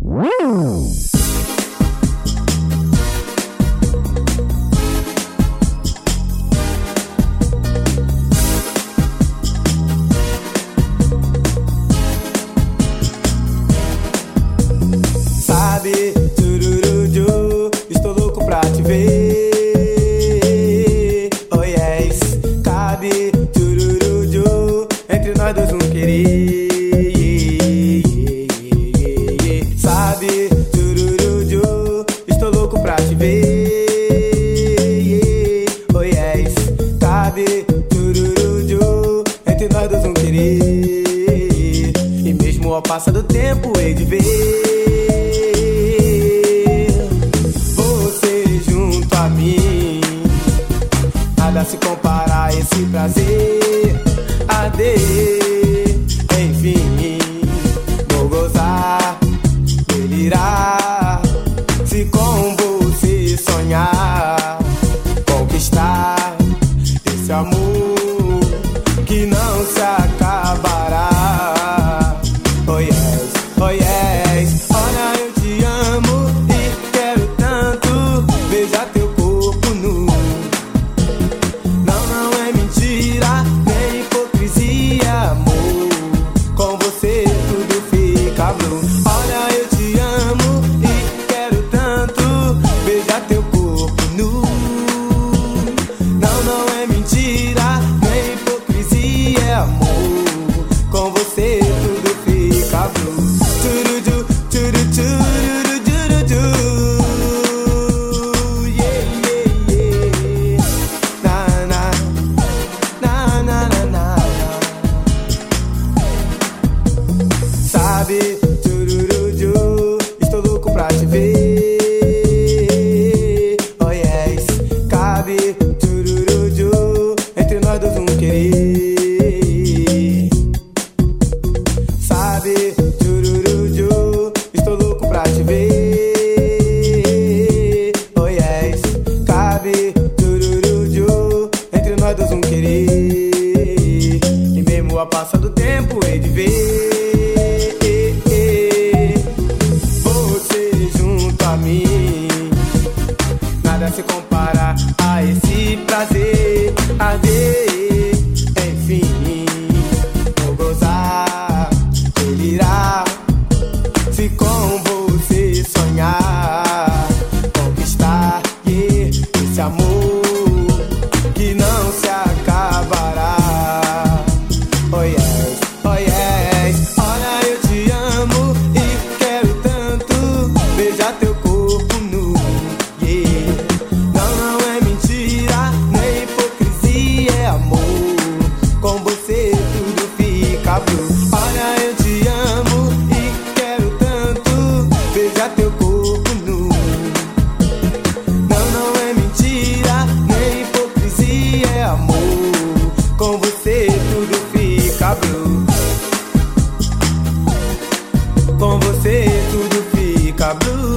Sabe, tururuju, estou louco pra te ver. Oh yes, cabe, tururuju, entre nós dois um querer. Sabe, tururuju, estou louco pra te ver. Oh yes, cabe, tururuju, entre nós dois um querer. E mesmo ao passar do tempo hei de ver nada se compara a esse prazer. Enfim, vou gozar, delirar. Se com você sonhar, conquistar esse amor que não se acabará. Oh yes, oh yes. Olha, eu te amo e quero tanto beijar teu corpo nu. Olha, eu te amo e quero tanto beijar teu corpo nu. Não é mentira, nem hipocrisia, é amor. Com você tudo fica blue. Turuju, turu, turu, turuju. Yeah, yeah, yeah. Na. Sabe, tururuju, estou louco pra te ver. Oh yes, cabe, tururuju, entre nós dois um querer. Sabe, tururuju, estou louco pra te ver. Oh yes, cabe, tururuju, entre nós dois um querer. E mesmo ao passar do tempo hei de ver nada se compara a esse prazer. Enfim, vou gozar, delirar. Se com você sonhar, conquistar esse amor que não se acabará. Oh yes, oh yes. Olha, eu te amo e quero tanto beijar teu corpo nu. Não é mentira, nem hipocrisia, é amor. Com você tudo fica blue. Olha, eu te amo e quero tanto beijar teu corpo nu. Não é mentira, nem hipocrisia, é amor. Com você tudo fica blue. Com você tudo fica blue.